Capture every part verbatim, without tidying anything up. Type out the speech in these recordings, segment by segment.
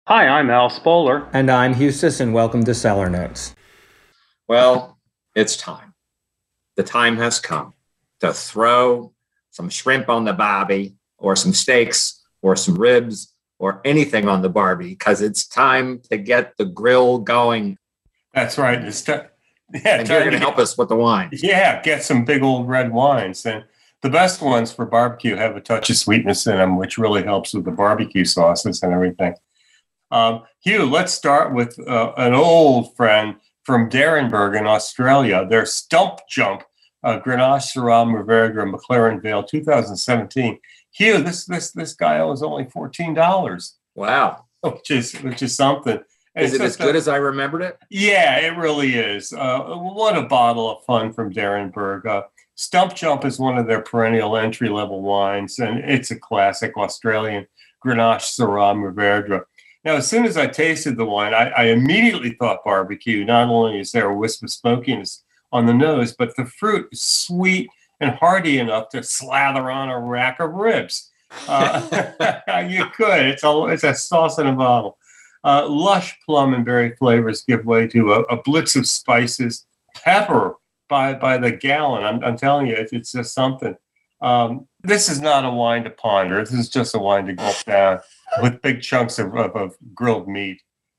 Hi, I'm Al Spoler. And I'm Hugh Sisson. Welcome to Cellar Notes. Well, it's time. The time has come to throw some shrimp on the barbie, or some steaks, or some ribs, or anything on the barbie, because it's time to get the grill going. That's right. It's t- yeah, and you're going to help us with the wine. Yeah, get some big old red wines. And the best ones for barbecue have a touch of sweetness in them, which really helps with the barbecue sauces and everything. Um, Hugh, let's start with uh, an old friend from Derenburg in Australia. Their Stump Jump uh, Grenache Syrah Mourvèdre McLaren Vale twenty seventeen. Hugh, this this this guy owes only fourteen dollars. Wow, which is which is something. And is it as good a, as I remembered it? Yeah, it really is. Uh, what a bottle of fun from Derenburg. Uh, Stump Jump is one of their perennial entry level wines, and it's a classic Australian Grenache Syrah Mourvèdre. Now, as soon as I tasted the wine, I, I immediately thought barbecue. Not only is there a wisp of smokiness on the nose, but the fruit is sweet and hearty enough to slather on a rack of ribs. Uh, you could. It's a, it's a sauce in a bottle. Uh, lush plum and berry flavors give way to a, a blitz of spices. Pepper by by the gallon. I'm, I'm telling you, it's, it's just something. Um, this is not a wine to ponder. This is just a wine to gulp down with big chunks of, of, of grilled meat.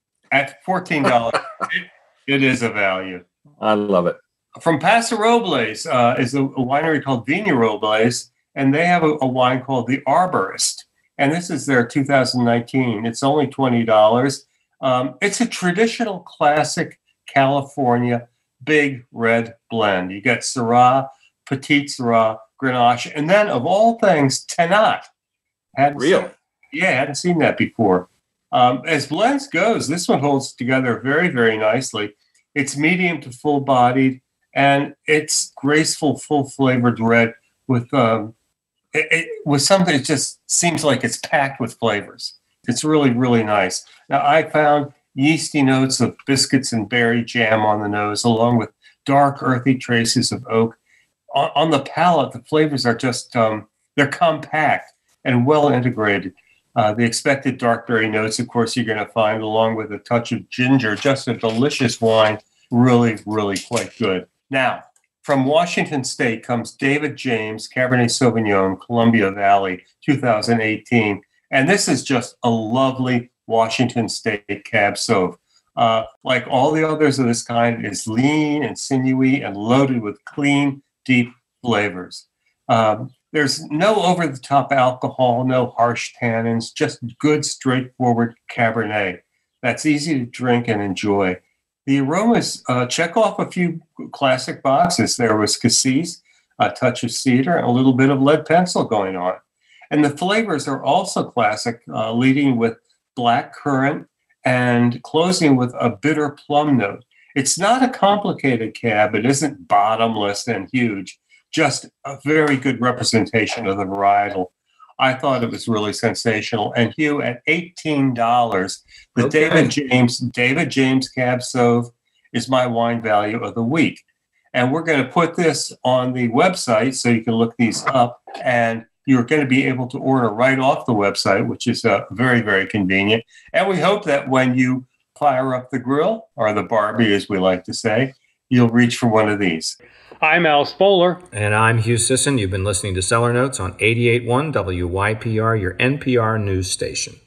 At fourteen dollars, it, it is a value. I love it. From Paso Robles uh, is a, a winery called Viña Robles, and they have a, a wine called The Arborist. And this is their two thousand nineteen. It's only twenty dollars. Um, it's a traditional classic California big red blend. You got Syrah, Petit Syrah, Grenache, and then of all things, Tannat. Hadn't Real? Seen, yeah, hadn't seen that before. Um, as blends goes, this one holds together very, very nicely. It's medium to full-bodied, and it's graceful, full-flavored red with um, it, it, with something that just seems like it's packed with flavors. It's really, really nice. Now, I found yeasty notes of biscuits and berry jam on the nose, along with dark, earthy traces of oak. On, on the palate, the flavors are just, um, they're compact and well integrated. Uh, the expected dark berry notes, of course, you're going to find, along with a touch of ginger. Just a delicious wine. Really, really quite good. Now, from Washington State comes David James Cabernet Sauvignon, Columbia Valley, two thousand eighteen. And this is just a lovely Washington State Cab Sauv. Uh, like all the others of this kind, it's lean and sinewy and loaded with clean, deep flavors. Um, there's no over-the-top alcohol, no harsh tannins, just good, straightforward Cabernet. That's easy to drink and enjoy. The aromas uh, check off a few classic boxes. There was cassis, a touch of cedar, and a little bit of lead pencil going on. And the flavors are also classic, uh, leading with black currant and closing with a bitter plum note. It's not a complicated cab. It isn't bottomless and huge, just a very good representation of the varietal. I thought it was really sensational. And Hugh, at eighteen dollars, the okay. David James David James Cab Sauv is my wine value of the week. And we're going to put this on the website so you can look these up. And you're going to be able to order right off the website, which is uh, very, very convenient. And we hope that when you fire up the grill, or the barbie, as we like to say, you'll reach for one of these. I'm Al Spoler. And I'm Hugh Sisson. You've been listening to Cellar Notes on eighty-eight point one W Y P R, your N P R news station.